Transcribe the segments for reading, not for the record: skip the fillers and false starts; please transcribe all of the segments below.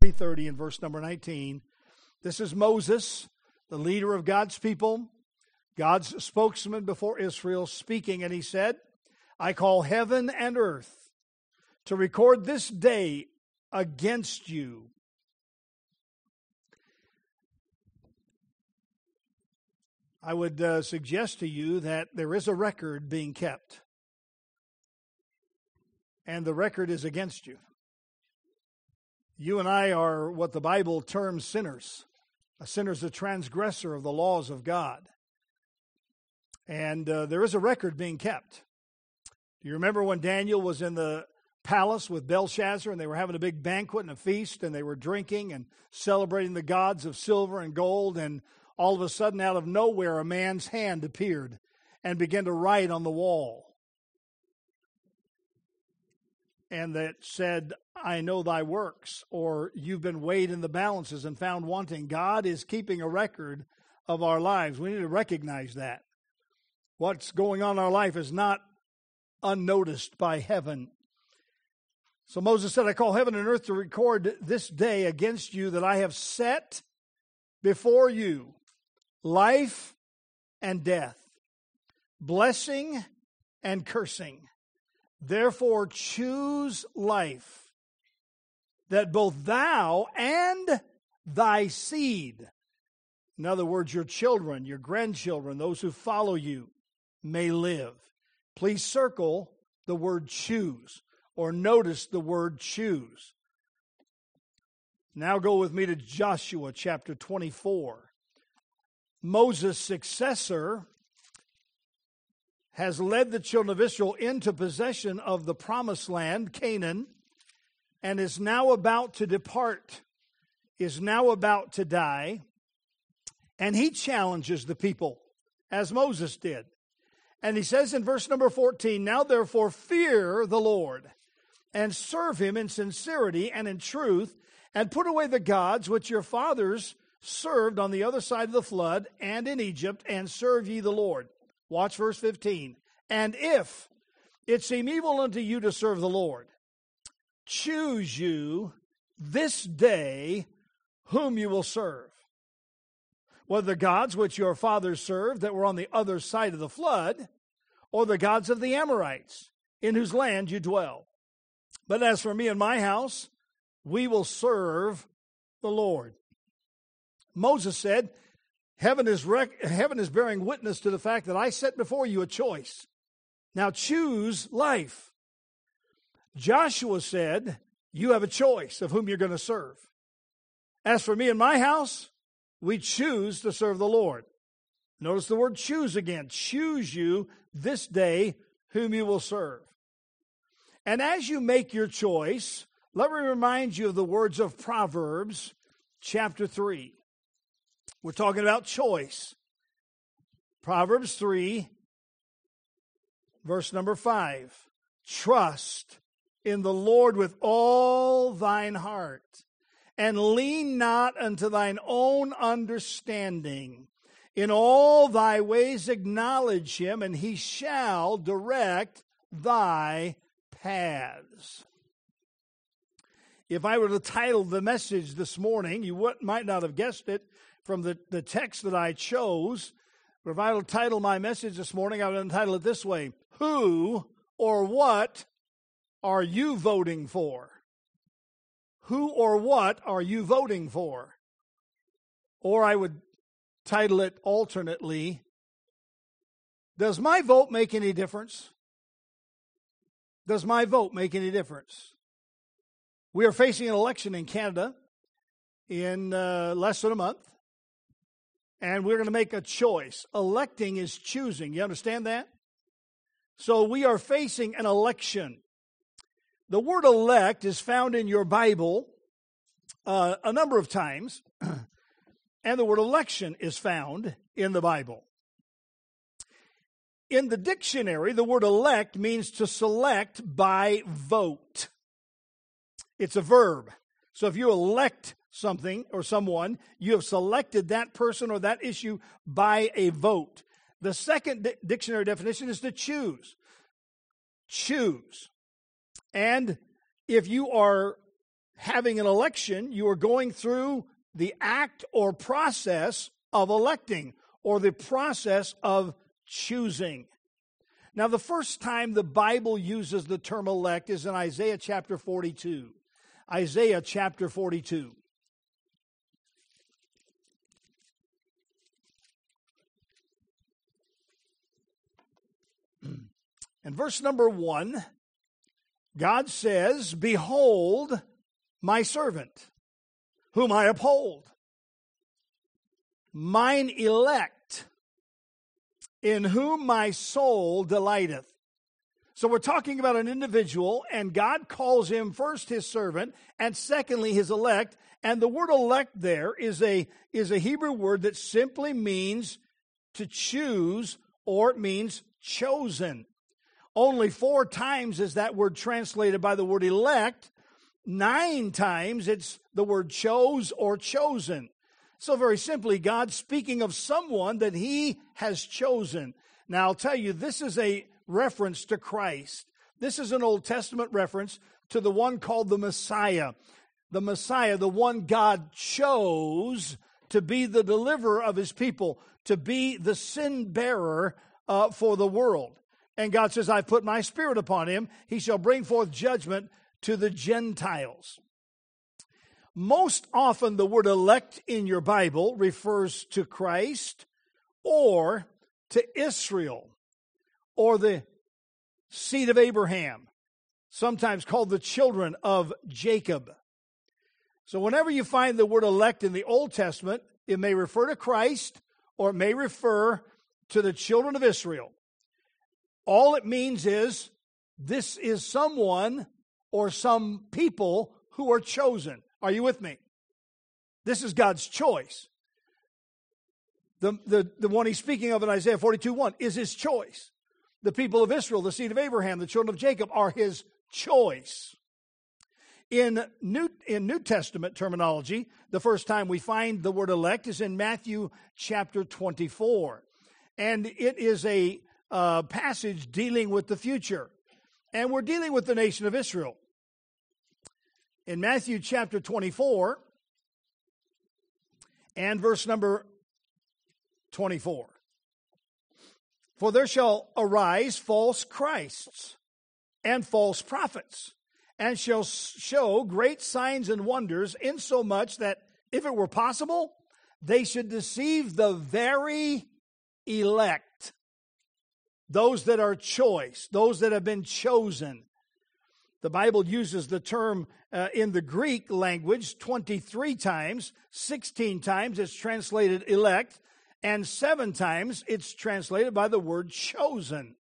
30 and verse number 19. This is Moses, the leader of God's people, God's spokesman before Israel, speaking, and he said, I call heaven and earth to record this day against you. I would suggest to you that there is a record being kept, and the record is against you. You and I are what the Bible terms sinners. A sinner is a transgressor of the laws of God. And there is a record being kept. Do you remember when Daniel was in the palace with Belshazzar, and they were having a big banquet and a feast, and they were drinking and celebrating the gods of silver and gold, and all of a sudden, out of nowhere, a man's hand appeared and began to write on the wall. And that said, I know thy works, or you've been weighed in the balances and found wanting. God is keeping a record of our lives. We need to recognize that. What's going on in our life is not unnoticed by heaven. So Moses said, I call heaven and earth to record this day against you that I have set before you life and death, blessing and cursing. Therefore choose life, that both thou and thy seed, in other words, your children, your grandchildren, those who follow you, may live. Please circle the word choose, or notice the word choose. Now go with me to Joshua chapter 24. Moses' successor has led the children of Israel into possession of the promised land, Canaan, and is now about to depart, is now about to die. And he challenges the people, as Moses did. And he says in verse number 14, Now therefore fear the Lord, and serve him in sincerity and in truth, and put away the gods which your fathers served on the other side of the flood and in Egypt, and serve ye the Lord. Watch verse 15. And if it seem evil unto you to serve the Lord, choose you this day whom you will serve, whether the gods which your fathers served that were on the other side of the flood, or the gods of the Amorites, in whose land you dwell. But as for me and my house, we will serve the Lord. Moses said, Heaven is bearing witness to the fact that I set before you a choice. Now choose life. Joshua said, you have a choice of whom you're going to serve. As for me and my house, we choose to serve the Lord. Notice the word choose again. Choose you this day whom you will serve. And as you make your choice, let me remind you of the words of Proverbs chapter 3. We're talking about choice. Proverbs 3, verse number 5. Trust in the Lord with all thine heart, and lean not unto thine own understanding. In all thy ways acknowledge him, and he shall direct thy paths. If I were to title the message this morning, you might not have guessed it from the text that I chose. But if I were to title my message this morning, I would entitle it this way: Who or what are you voting for? Who or what are you voting for? Or I would title it alternately, Does my vote make any difference? Does my vote make any difference? We are facing an election in Canada in less than a month, and we're going to make a choice. Electing is choosing. You understand that? So we are facing an election. The word elect is found in your Bible a number of times, and the word election is found in the Bible. In the dictionary, the word elect means to select by vote. It's a verb. So if you elect something or someone, you have selected that person or that issue by a vote. The second dictionary definition is to choose. Choose. And if you are having an election, you are going through the act or process of electing, or the process of choosing. Now, the first time the Bible uses the term elect is in Isaiah chapter 42. Isaiah chapter 42. In verse number 1, God says, "Behold my servant, whom I uphold, mine elect, in whom my soul delighteth." So we're talking about an individual, and God calls him first his servant, and secondly his elect. And the word elect there is a Hebrew word that simply means to choose, or it means chosen. Only 4 times is that word translated by the word elect. 9 times it's the word chose or chosen. So very simply, God's speaking of someone that he has chosen. Now I'll tell you, this is a reference to Christ. This is an Old Testament reference to the one called the Messiah. The Messiah, the one God chose to be the deliverer of his people, to be the sin bearer for the world. And God says, "I've put my spirit upon him. He shall bring forth judgment to the Gentiles." Most often the word elect in your Bible refers to Christ or to Israel or the seed of Abraham, sometimes called the children of Jacob. So whenever you find the word elect in the Old Testament, it may refer to Christ or it may refer to the children of Israel. All it means is this is someone or some people who are chosen. Are you with me? This is God's choice. The one he's speaking of in Isaiah 42:1 is his choice. The people of Israel, the seed of Abraham, the children of Jacob are his choice. In New Testament terminology, the first time we find the word elect is in Matthew chapter 24. And it is a passage dealing with the future. And we're dealing with the nation of Israel. In Matthew chapter 24 and verse number 24. "For there shall arise false Christs and false prophets, and shall show great signs and wonders, insomuch that, if it were possible, they should deceive the very elect." Those that are choice, those that have been chosen. The Bible uses the term in the Greek language 23 times, 16 times it's translated elect, and 7 times it's translated by the word chosen.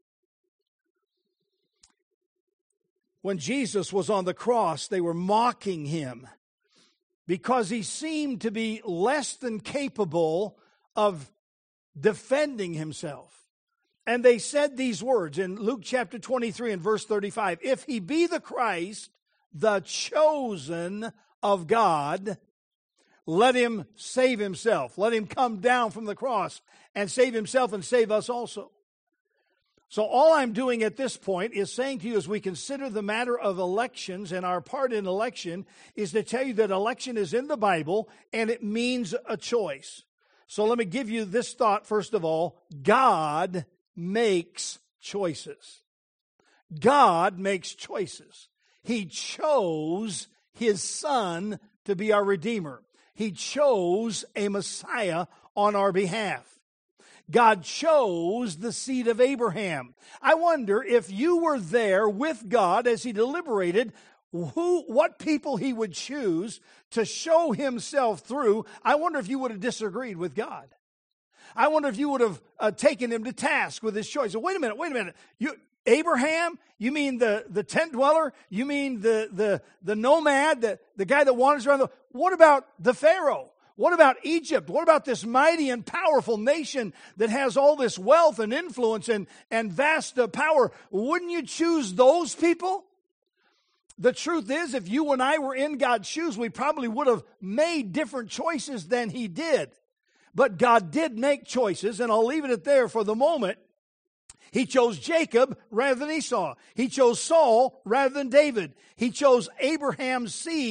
When Jesus was on the cross, they were mocking him because he seemed to be less than capable of defending himself. And they said these words in Luke chapter 23 and verse 35, "If he be the Christ, the chosen of God, let him save himself. Let him come down from the cross and save himself and save us also." So all I'm doing at this point is saying to you, as we consider the matter of elections and our part in election, is to tell you that election is in the Bible and it means a choice. So let me give you this thought first of all. God makes choices. God makes choices. He chose his Son to be our Redeemer. He chose a Messiah on our behalf. God chose the seed of Abraham. I wonder if you were there with God as he deliberated what people he would choose to show himself through. I wonder if you would have disagreed with God. I wonder if you would have taken him to task with his choice. So wait a minute. Abraham? You mean the tent dweller? You mean the nomad, the guy that wanders around? What about the Pharaoh? What about Egypt? What about this mighty and powerful nation that has all this wealth and influence and vast power? Wouldn't you choose those people? The truth is, if you and I were in God's shoes, we probably would have made different choices than he did. But God did make choices, and I'll leave it at there for the moment. He chose Jacob rather than Esau. He chose Saul rather than David. He chose Abraham's seed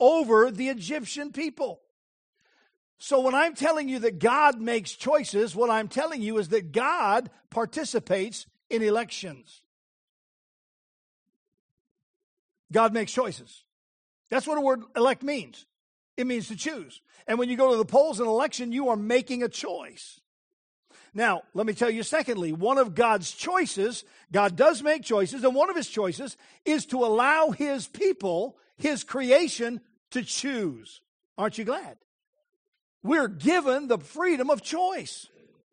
over the Egyptian people. So when I'm telling you that God makes choices, what I'm telling you is that God participates in elections. God makes choices. That's what the word elect means. It means to choose. And when you go to the polls in an election, you are making a choice. Now, let me tell you secondly, one of God's choices, God does make choices, and one of his choices is to allow his people, his creation, to choose. Aren't you glad? We're given the freedom of choice.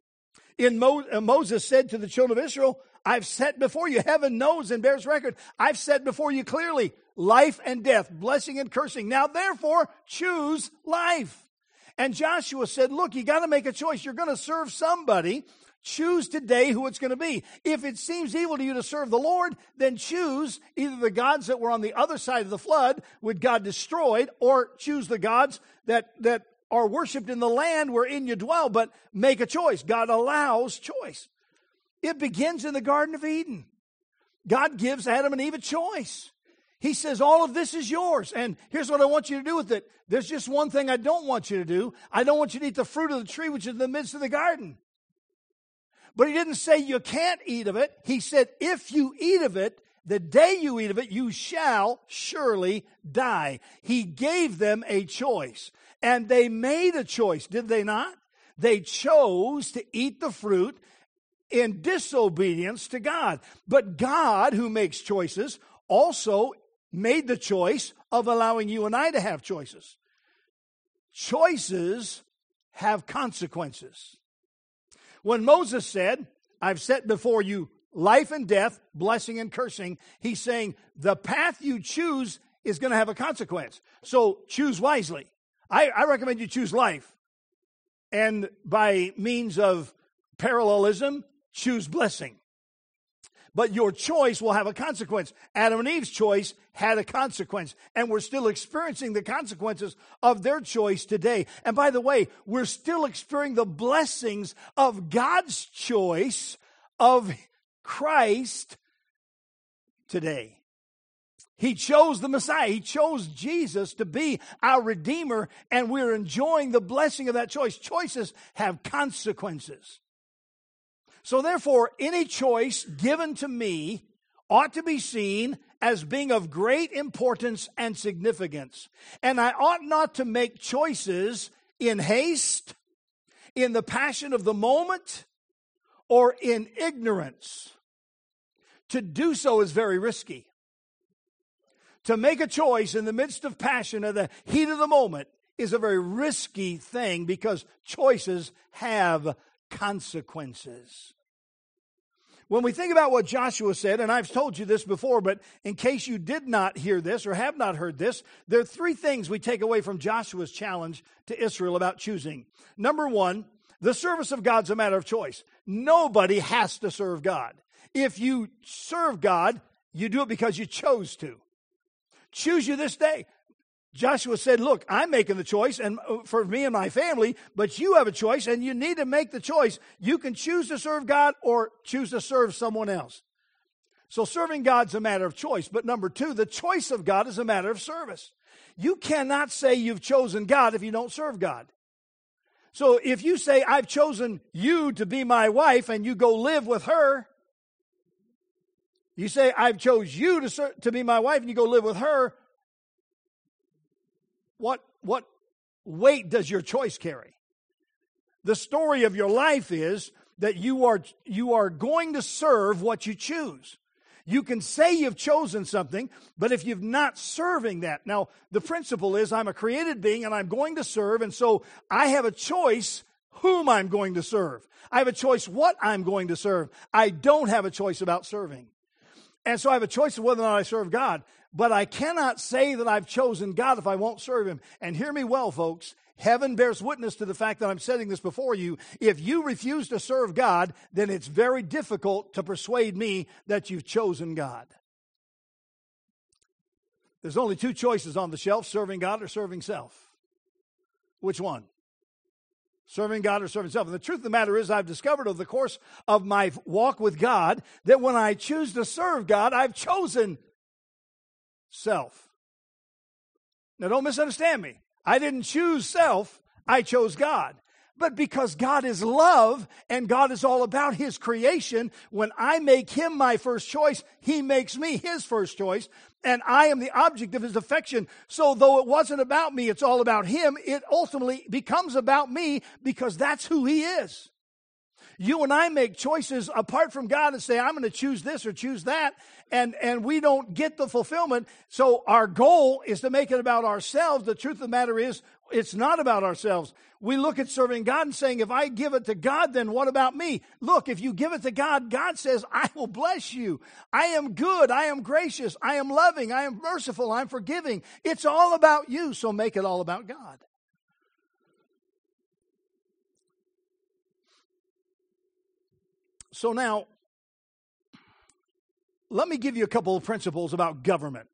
Moses said to the children of Israel, I've set before you, heaven knows and bears record, I've set before you clearly life and death, blessing and cursing. Now, therefore, choose life. And Joshua said, look, you got to make a choice. You're going to serve somebody. Choose today who it's going to be. If it seems evil to you to serve the Lord, then choose either the gods that were on the other side of the flood, which God destroyed, or choose the gods that are worshipped in the land wherein you dwell, but make a choice. God allows choice. It begins in the Garden of Eden. God gives Adam and Eve a choice. He says, all of this is yours, and here's what I want you to do with it. There's just one thing I don't want you to do. I don't want you to eat the fruit of the tree which is in the midst of the garden. But he didn't say you can't eat of it. He said, if you eat of it, the day you eat of it, you shall surely die. He gave them a choice, and they made a choice, did they not? They chose to eat the fruit in disobedience to God. But God, who makes choices, also made the choice of allowing you and I to have choices. Choices have consequences. When Moses said, I've set before you life and death, blessing and cursing, he's saying the path you choose is going to have a consequence. So choose wisely. I recommend you choose life. And by means of parallelism, choose blessing. But your choice will have a consequence. Adam and Eve's choice had a consequence, and we're still experiencing the consequences of their choice today. And by the way, we're still experiencing the blessings of God's choice of Christ today. He chose the Messiah. He chose Jesus to be our Redeemer, and we're enjoying the blessing of that choice. Choices have consequences. So therefore, any choice given to me ought to be seen as being of great importance and significance. And I ought not to make choices in haste, in the passion of the moment, or in ignorance. To do so is very risky. To make a choice in the midst of passion, of the heat of the moment, is a very risky thing because choices have consequences. When we think about what Joshua said, and I've told you this before, but in case you did not hear this or have not heard this, there are three things we take away from Joshua's challenge to Israel about choosing. Number one, the service of God's a matter of choice. Nobody has to serve God. If you serve God, you do it because you chose to. Choose you this day. Joshua said, look, I'm making the choice and for me and my family, but you have a choice and you need to make the choice. You can choose to serve God or choose to serve someone else. So serving God's a matter of choice. But number two, the choice of God is a matter of service. You cannot say you've chosen God if you don't serve God. So if you say, I've chosen you to be my wife and you go live with her, you say, I've chose you to be my wife and you go live with her, what weight does your choice carry? The story of your life is that you are going to serve what you choose. You can say you've chosen something, but if you've not serving that. Now, the principle is I'm a created being and I'm going to serve, and so I have a choice whom I'm going to serve. I have a choice what I'm going to serve. I don't have a choice about serving. And so I have a choice of whether or not I serve God. But I cannot say that I've chosen God if I won't serve Him. And hear me well, folks. Heaven bears witness to the fact that I'm setting this before you. If you refuse to serve God, then it's very difficult to persuade me that you've chosen God. There's only two choices on the shelf, serving God or serving self. Which one? Serving God or serving self. And the truth of the matter is I've discovered over the course of my walk with God that when I choose to serve God, I've chosen self. Now, don't misunderstand me. I didn't choose self. I chose God. But because God is love and God is all about His creation, when I make Him my first choice, He makes me His first choice, and I am the object of His affection. So though it wasn't about me, it's all about Him, it ultimately becomes about me because that's who He is. You and I make choices apart from God and say, I'm going to choose this or choose that, and we don't get the fulfillment. So our goal is to make it about ourselves. The truth of the matter is, it's not about ourselves. We look at serving God and saying, if I give it to God, then what about me? Look, if you give it to God, God says, I will bless you. I am good. I am gracious. I am loving. I am merciful. I'm forgiving. It's all about you, so make it all about God. So now, let me give you a couple of principles about government.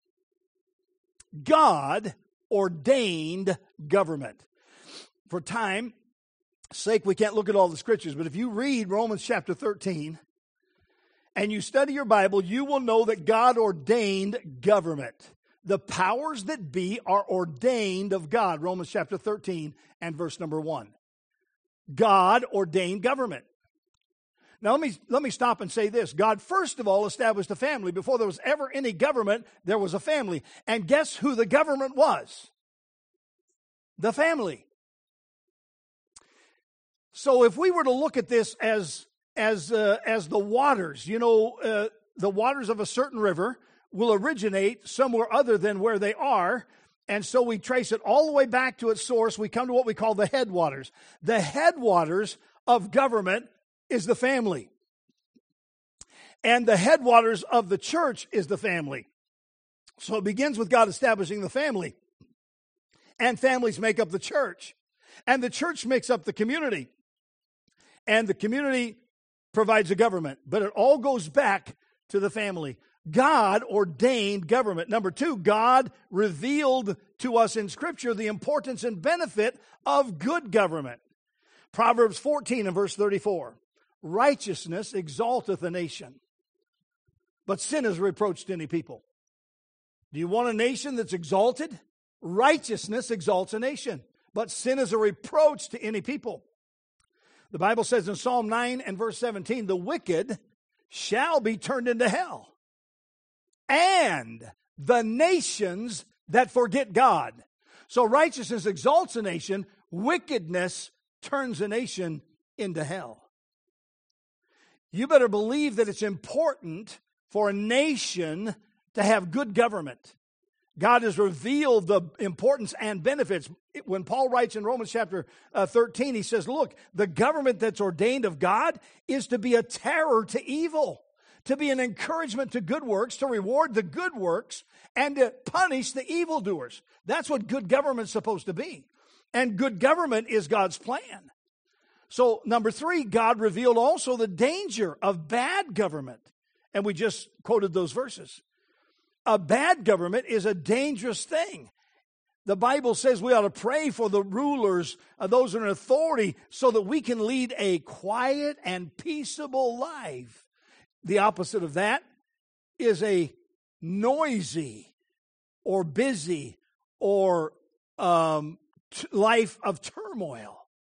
God ordained government. For time's sake, we can't look at all the scriptures, but if you read Romans chapter 13 and you study your Bible, you will know that God ordained government. The powers that be are ordained of God. Romans chapter 13 and verse number 1. God ordained government. Now, let me stop and say this. God, first of all, established a family. Before there was ever any government, there was a family. And guess who the government was? The family. So if we were to look at this as the waters, the waters of a certain river will originate somewhere other than where they are. And so we trace it all the way back to its source. We come to what we call the headwaters. The headwaters of government is the family. And the headwaters of the church is the family. So it begins with God establishing the family. And families make up the church. And the church makes up the community. And the community provides a government. But it all goes back to the family. God ordained government. Number 2, God revealed to us in Scripture the importance and benefit of good government. Proverbs 14 and verse 34. Righteousness exalteth a nation, but sin is a reproach to any people. Do you want a nation that's exalted? Righteousness exalts a nation, but sin is a reproach to any people. The Bible says in Psalm 9 and verse 17, the wicked shall be turned into hell, and the nations that forget God. So righteousness exalts a nation, wickedness turns a nation into hell. You better believe that it's important for a nation to have good government. God has revealed the importance and benefits. When Paul writes in Romans chapter 13, he says, look, the government that's ordained of God is to be a terror to evil, to be an encouragement to good works, to reward the good works, and to punish the evildoers. That's what good government's supposed to be. And good government is God's plan. So, number 3, God revealed also the danger of bad government. And we just quoted those verses. A bad government is a dangerous thing. The Bible says we ought to pray for the rulers, those in authority, so that we can lead a quiet and peaceable life. The opposite of that is a noisy or busy or life of turmoil.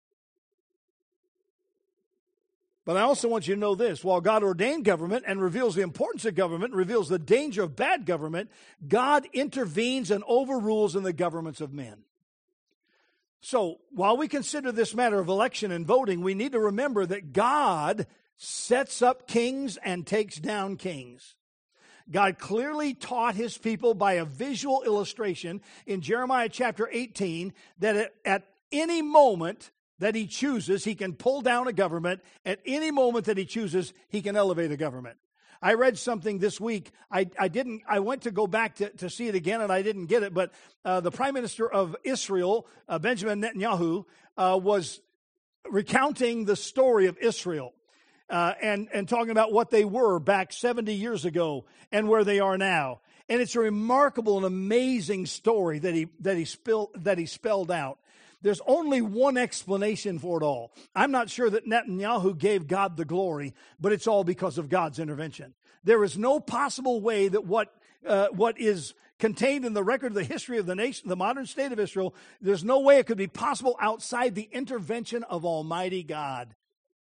But I also want you to know this. While God ordained government and reveals the importance of government, reveals the danger of bad government, God intervenes and overrules in the governments of men. So, while we consider this matter of election and voting, we need to remember that God sets up kings and takes down kings. God clearly taught His people by a visual illustration in Jeremiah chapter 18 that at any moment that He chooses, He can pull down a government. At any moment that He chooses, He can elevate a government. I read something this week. I went to go back to see it again, and I didn't get it. But the Prime Minister of Israel, Benjamin Netanyahu, was recounting the story of Israel and talking about what they were back 70 years ago and where they are now. And it's a remarkable and amazing story that he spelled out. There's only one explanation for it all. I'm not sure that Netanyahu gave God the glory, but it's all because of God's intervention. There is no possible way that what is contained in the record of the history of the nation, the modern state of Israel. There's no way it could be possible outside the intervention of Almighty God.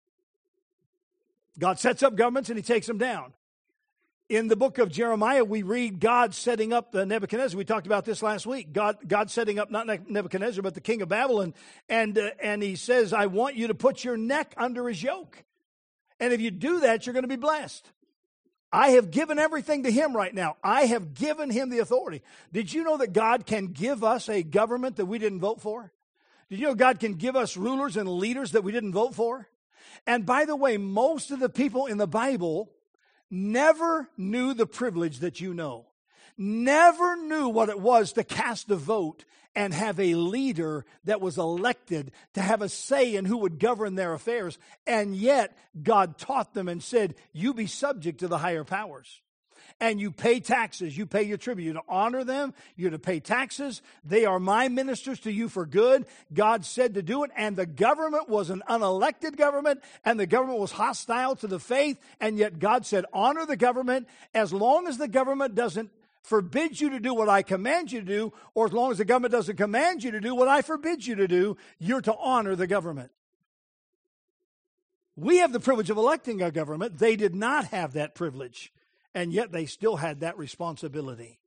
God sets up governments and he takes them down. In the book of Jeremiah, we read God setting up the Nebuchadnezzar. We talked about this last week. God setting up not Nebuchadnezzar, but the king of Babylon. And he says, I want you to put your neck under his yoke. And if you do that, you're going to be blessed. I have given everything to him right now. I have given him the authority. Did you know that God can give us a government that we didn't vote for? Did you know God can give us rulers and leaders that we didn't vote for? And by the way, most of the people in the Bible never knew the privilege that you know. Never knew what it was to cast a vote and have a leader that was elected to have a say in who would govern their affairs. And yet, God taught them and said, you be subject to the higher powers. And you pay taxes, you pay your tribute, you to honor them, you're to pay taxes. They are my ministers to you for good. God said to do it, and the government was an unelected government, and the government was hostile to the faith, and yet God said, honor the government as long as the government doesn't forbid you to do what I command you to do, or as long as the government doesn't command you to do what I forbid you to do, you're to honor the government. We have the privilege of electing our government. They did not have that privilege. And yet they still had that responsibility.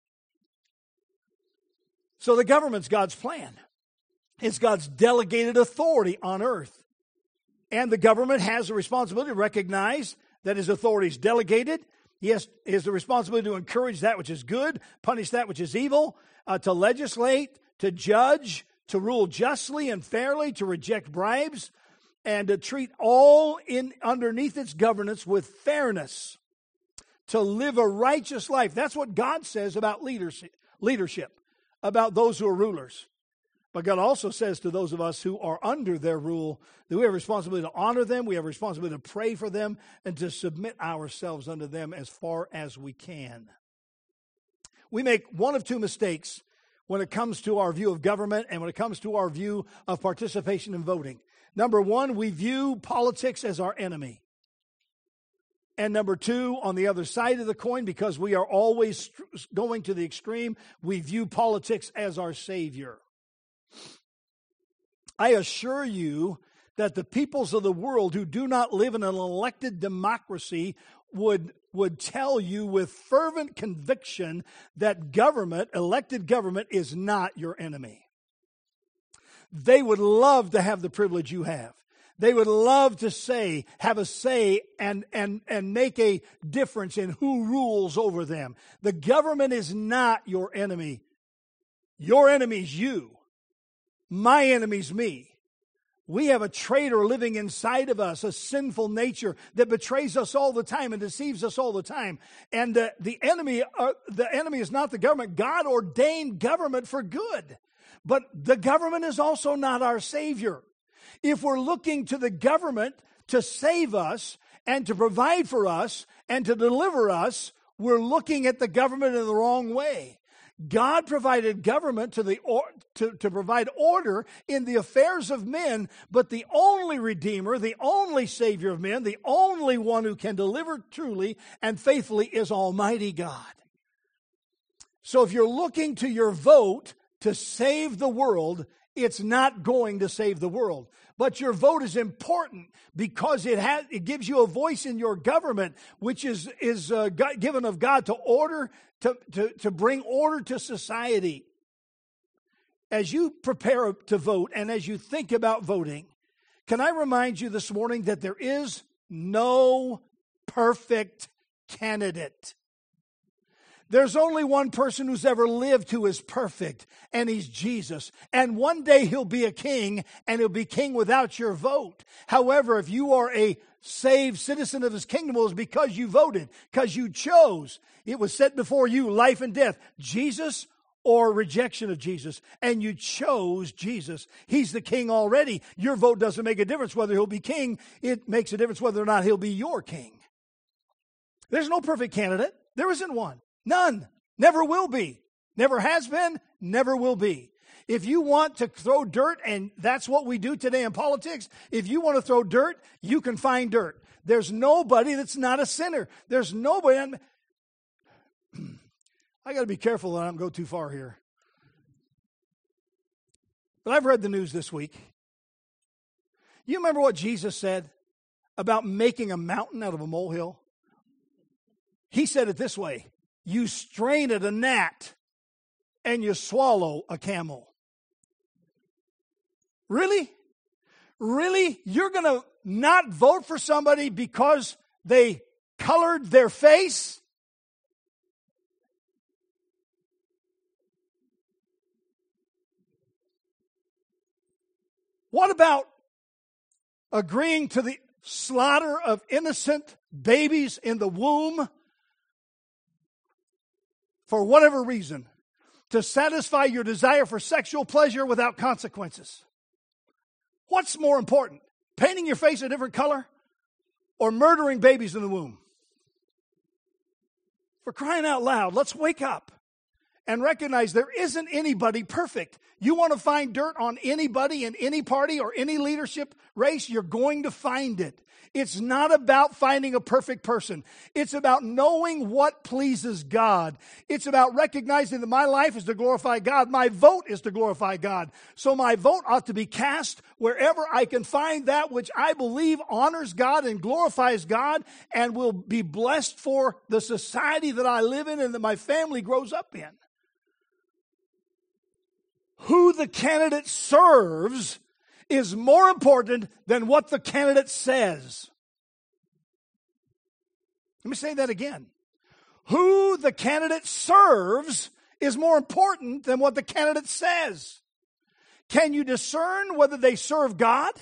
So the government's God's plan. It's God's delegated authority on earth. And the government has a responsibility to recognize that his authority is delegated. He has the responsibility to encourage that which is good, punish that which is evil, to legislate, to judge, to rule justly and fairly, to reject bribes, and to treat all underneath its governance with fairness. To live a righteous life. That's what God says about leadership, about those who are rulers. But God also says to those of us who are under their rule that we have a responsibility to honor them, we have a responsibility to pray for them, and to submit ourselves unto them as far as we can. We make one of two mistakes when it comes to our view of government and when it comes to our view of participation in voting. Number one, we view politics as our enemy. And number two, on the other side of the coin, because we are always going to the extreme, we view politics as our savior. I assure you that the peoples of the world who do not live in an elected democracy would tell you with fervent conviction that government, elected government, is not your enemy. They would love to have the privilege you have. They would love to have a say and make a difference in who rules over them. The government is not your enemy. Your enemy is you. My enemy is me. We have a traitor living inside of us, a sinful nature that betrays us all the time and deceives us all the time. And the enemy is not the government. God ordained government for good. But the government is also not our savior. If we're looking to the government to save us and to provide for us and to deliver us, we're looking at the government in the wrong way. God provided government to provide order in the affairs of men, but the only Redeemer, the only Savior of men, the only one who can deliver truly and faithfully is Almighty God. So if you're looking to your vote to save the world, it's not going to save the world. But your vote is important because it gives you a voice in your government, which is given of God to bring order to society. As you prepare to vote and as you think about voting, can I remind you this morning that there is no perfect candidate. There's only one person who's ever lived who is perfect, and he's Jesus. And one day he'll be a king, and he'll be king without your vote. However, if you are a saved citizen of his kingdom, it was because you voted, because you chose. It was set before you, life and death, Jesus or rejection of Jesus, and you chose Jesus. He's the king already. Your vote doesn't make a difference whether he'll be king. It makes a difference whether or not he'll be your king. There's no perfect candidate. There isn't one. None. Never will be. Never has been. Never will be. If you want to throw dirt, and that's what we do today in politics, if you want to throw dirt, you can find dirt. There's nobody that's not a sinner. There's nobody. I got to be careful that I don't go too far here. But I've read the news this week. You remember what Jesus said about making a mountain out of a molehill? He said it this way: you strain at a gnat and you swallow a camel. Really? Really? You're going to not vote for somebody because they colored their face? What about agreeing to the slaughter of innocent babies in the womb for whatever reason, to satisfy your desire for sexual pleasure without consequences? What's more important, painting your face a different color or murdering babies in the womb? For crying out loud, let's wake up and recognize there isn't anybody perfect. You want to find dirt on anybody in any party or any leadership race, you're going to find it. It's not about finding a perfect person. It's about knowing what pleases God. It's about recognizing that my life is to glorify God. My vote is to glorify God. So my vote ought to be cast wherever I can find that which I believe honors God and glorifies God and will be blessed for the society that I live in and that my family grows up in. Who the candidate serves is more important than what the candidate says. Let me say that again. Who the candidate serves is more important than what the candidate says. Can you discern whether they serve God?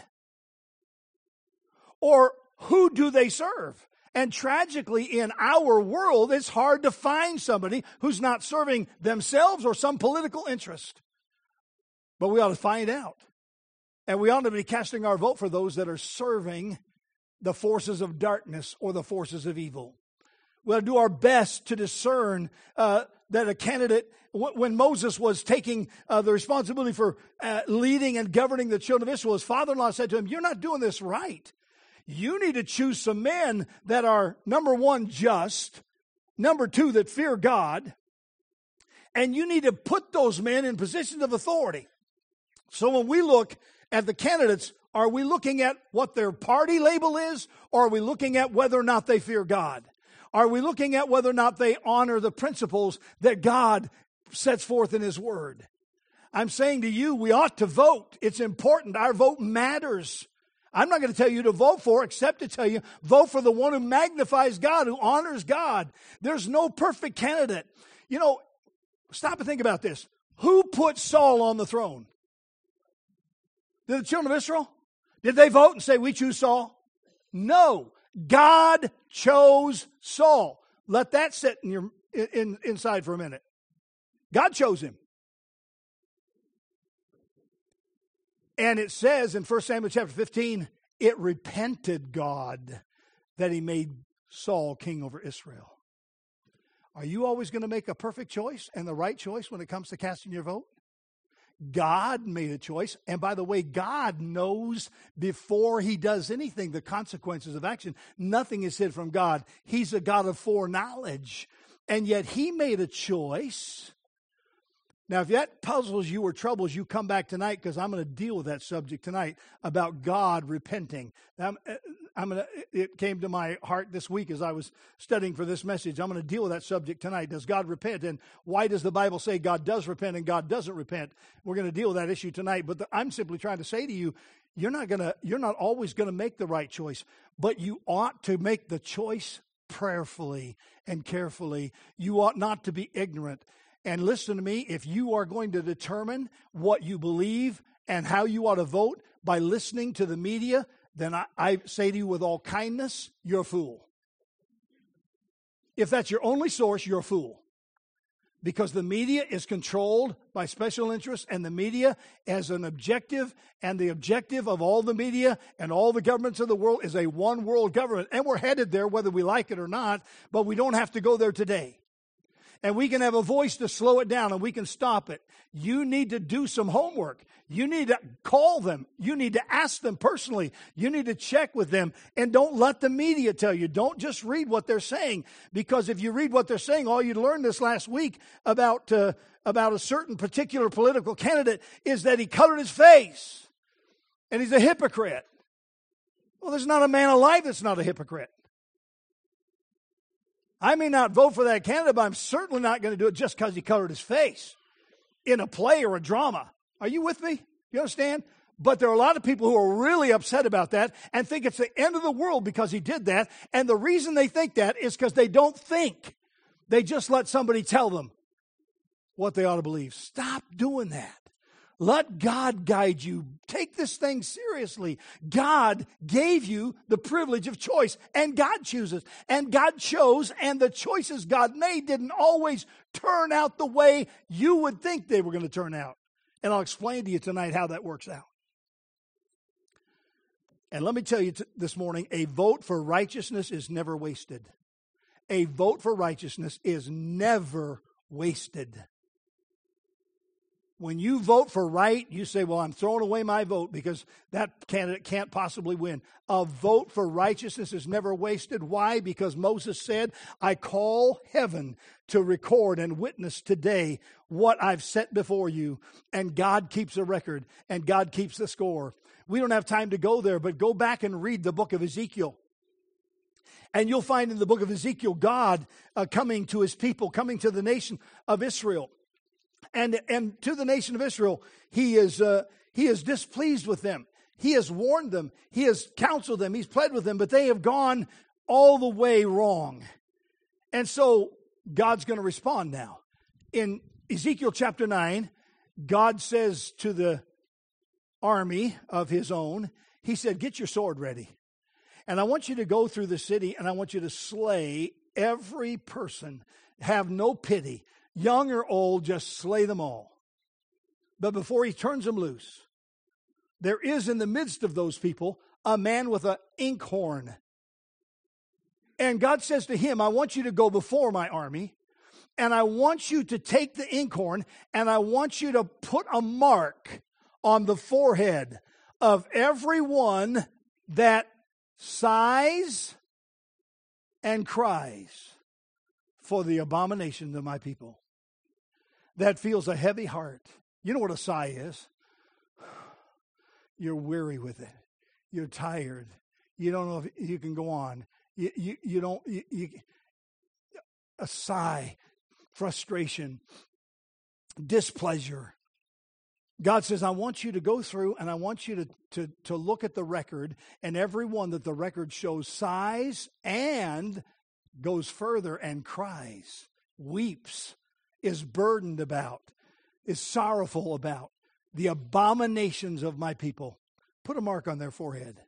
Or who do they serve? And tragically, in our world, it's hard to find somebody who's not serving themselves or some political interest. But we ought to find out. And we ought to be casting our vote for those that are serving the forces of darkness or the forces of evil. We ought to do our best to discern that a candidate, when Moses was taking the responsibility for leading and governing the children of Israel, his father-in-law said to him, "You're not doing this right. You need to choose some men that are, number one, just, number two, that fear God, and you need to put those men in positions of authority." So when we look at the candidates, are we looking at what their party label is, or are we looking at whether or not they fear God? Are we looking at whether or not they honor the principles that God sets forth in His Word? I'm saying to you, we ought to vote. It's important. Our vote matters. I'm not going to tell you to vote for, except to tell you, vote for the one who magnifies God, who honors God. There's no perfect candidate. You know, stop and think about this. Who put Saul on the throne? Did the children of Israel? Did they vote and say, we choose Saul? No. God chose Saul. Let that sit in your inside for a minute. God chose him. And it says in 1 Samuel chapter 15, it repented God that He made Saul king over Israel. Are you always going to make a perfect choice and the right choice when it comes to casting your vote? God made a choice. And by the way, God knows before He does anything the consequences of action. Nothing is hid from God. He's a God of foreknowledge. And yet He made a choice. Now, if that puzzles you or troubles you, come back tonight, because I'm going to deal with that subject tonight about God repenting. Now, it came to my heart this week as I was studying for this message. I'm going to deal with that subject tonight. Does God repent? And why does the Bible say God does repent and God doesn't repent? We're going to deal with that issue tonight. But I'm simply trying to say to you, you're not always going to make the right choice, but you ought to make the choice prayerfully and carefully. You ought not to be ignorant. And listen to me, if you are going to determine what you believe and how you ought to vote by listening to the media, then I say to you with all kindness, you're a fool. If that's your only source, you're a fool. Because the media is controlled by special interests, and the media as an objective, and the objective of all the media and all the governments of the world is a one world government. And we're headed there whether we like it or not, but we don't have to go there today. And we can have a voice to slow it down and we can stop it. You need to do some homework. You need to call them. You need to ask them personally. You need to check with them. And don't let the media tell you. Don't just read what they're saying. Because if you read what they're saying, all you learned this last week about a certain particular political candidate is that he colored his face. And he's a hypocrite. Well, there's not a man alive that's not a hypocrite. I may not vote for that candidate, but I'm certainly not going to do it just because he colored his face in a play or a drama. Are you with me? You understand? But there are a lot of people who are really upset about that and think it's the end of the world because he did that. And the reason they think that is because they don't think. They just let somebody tell them what they ought to believe. Stop doing that. Let God guide you. Take this thing seriously. God gave you the privilege of choice, and God chooses, and God chose, and the choices God made didn't always turn out the way you would think they were going to turn out. And I'll explain to you tonight how that works out. And let me tell you this morning, a vote for righteousness is never wasted. A vote for righteousness is never wasted. When you vote for right, you say, well, I'm throwing away my vote because that candidate can't possibly win. A vote for righteousness is never wasted. Why? Because Moses said, I call heaven to record and witness today what I've set before you. And God keeps a record, and God keeps the score. We don't have time to go there, but go back and read the book of Ezekiel. And you'll find in the book of Ezekiel, God coming to his people, coming to the nation of Israel. And to the nation of Israel, he is displeased with them. He has warned them. He has counseled them. He's pled with them, but they have gone all the way wrong. And so God's going to respond now. In Ezekiel chapter 9, God says to the army of his own, he said, get your sword ready. And I want you to go through the city, and I want you to slay every person. Have no pity. Young or old, just slay them all. But before he turns them loose, there is in the midst of those people a man with an inkhorn. And God says to him, I want you to go before my army, and I want you to take the inkhorn, and I want you to put a mark on the forehead of everyone that sighs and cries for the abomination of my people. That feels a heavy heart. You know what a sigh is? You're weary with it. You're tired. You don't know if you can go on. A sigh, frustration, displeasure. God says, I want you to go through and I want you to look at the record, and everyone that the record shows sighs and goes further and cries, weeps, is burdened about, is sorrowful about the abominations of my people. Put a mark on their forehead.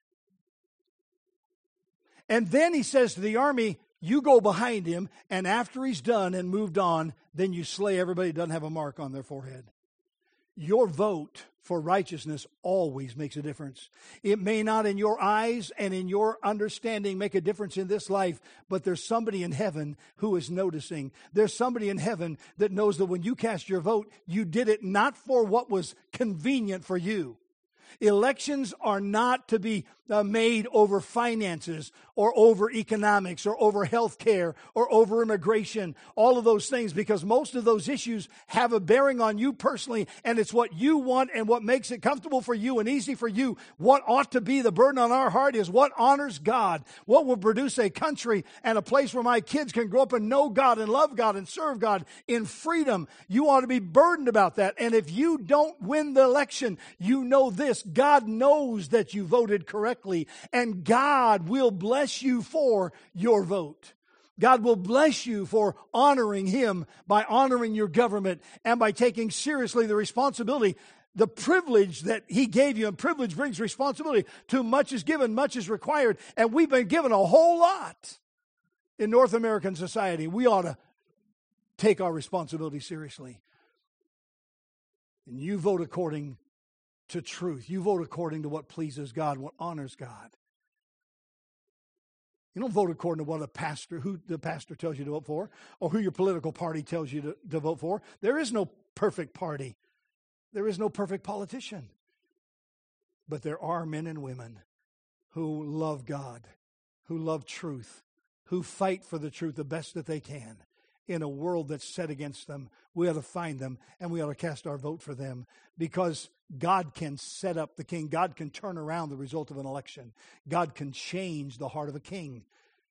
And then he says to the army, you go behind him, and after he's done and moved on, then you slay everybody who doesn't have a mark on their forehead. Your vote for righteousness always makes a difference. It may not in your eyes and in your understanding make a difference in this life, but there's somebody in heaven who is noticing. There's somebody in heaven that knows that when you cast your vote, you did it not for what was convenient for you. Elections are not to be made over finances or over economics or over health care or over immigration, all of those things, because most of those issues have a bearing on you personally, and it's what you want and what makes it comfortable for you and easy for you. What ought to be the burden on our heart is what honors God, what will produce a country and a place where my kids can grow up and know God and love God and serve God in freedom. You ought to be burdened about that. And if you don't win the election, you know this: God knows that you voted correctly, and God will bless you for your vote. God will bless you for honoring Him by honoring your government and by taking seriously the responsibility, the privilege that He gave you. And privilege brings responsibility. Too much is given, much is required. And we've been given a whole lot in North American society. We ought to take our responsibility seriously. And you vote according to truth. You vote according to what pleases God, what honors God. You don't vote according to what who the pastor tells you to vote for, or who your political party tells you to vote for. There is no perfect party. There is no perfect politician. But there are men and women who love God, who love truth, who fight for the truth the best that they can in a world that's set against them. We ought to find them, and we ought to cast our vote for them, because God can set up the king. God can turn around the result of an election. God can change the heart of a king.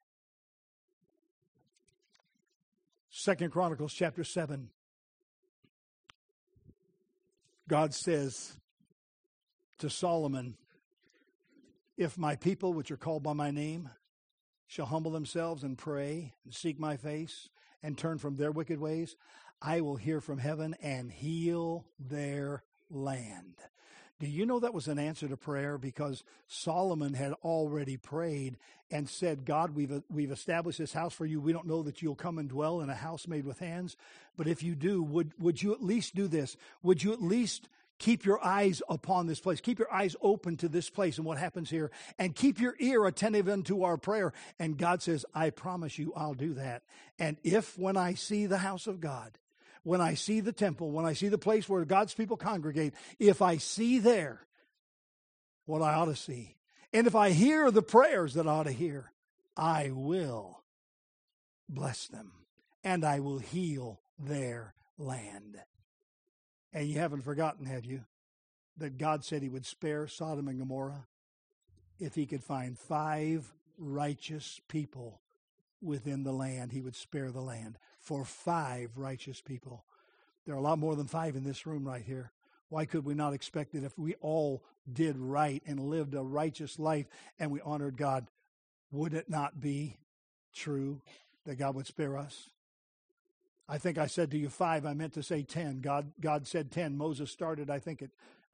2 Chronicles chapter 7. God says to Solomon, if my people, which are called by my name, shall humble themselves and pray and seek my face and turn from their wicked ways, I will hear from heaven and heal their land. Do you know that was an answer to prayer? Because Solomon had already prayed and said, God, we've established this house for you. We don't know that you'll come and dwell in a house made with hands. But if you do, would you at least do this? Would you at least keep your eyes upon this place? Keep your eyes open to this place and what happens here. And keep your ear attentive unto our prayer. And God says, I promise you I'll do that. And if when I see the house of God, when I see the temple, when I see the place where God's people congregate, if I see there what I ought to see, and if I hear the prayers that I ought to hear, I will bless them, and I will heal their land. And you haven't forgotten, have you, that God said he would spare Sodom and Gomorrah if he could find 5 righteous people within the land. He would spare the land for 5 righteous people. There are a lot more than 5 in this room right here. Why could we not expect that if we all did right and lived a righteous life and we honored God, would it not be true that God would spare us? I think I said to you 5. I meant to say 10. God said 10. Moses started, I think,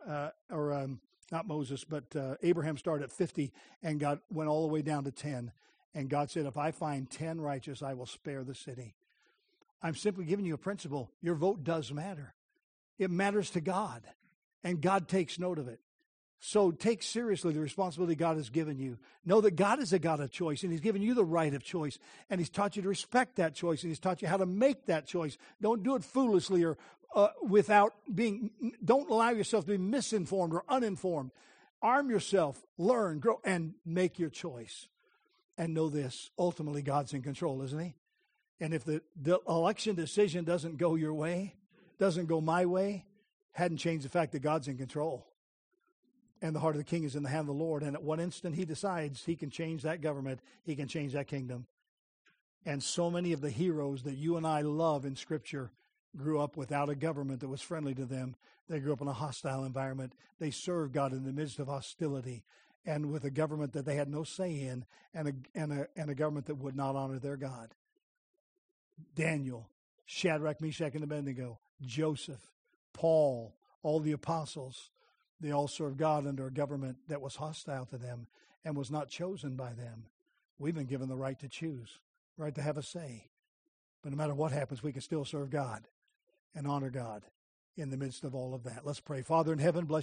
not Moses, but Abraham started at 50, and God went all the way down to 10. And God said, if I find 10 righteous, I will spare the city. I'm simply giving you a principle. Your vote does matter. It matters to God, and God takes note of it. So take seriously the responsibility God has given you. Know that God is a God of choice, and he's given you the right of choice, and he's taught you to respect that choice, and he's taught you how to make that choice. Don't do it foolishly or don't allow yourself to be misinformed or uninformed. Arm yourself, learn, grow, and make your choice. And know this, ultimately God's in control, isn't he? And if the election decision doesn't go your way, doesn't go my way, hadn't changed the fact that God's in control. And the heart of the king is in the hand of the Lord. And at one instant he decides he can change that government, he can change that kingdom. And so many of the heroes that you and I love in Scripture grew up without a government that was friendly to them. They grew up in a hostile environment. They served God in the midst of hostility, and with a government that they had no say in, and a government that would not honor their God. Daniel, Shadrach, Meshach, and Abednego, Joseph, Paul, all the apostles, they all served God under a government that was hostile to them and was not chosen by them. We've been given the right to choose, right to have a say. But no matter what happens, we can still serve God and honor God in the midst of all of that. Let's pray. Father in heaven, bless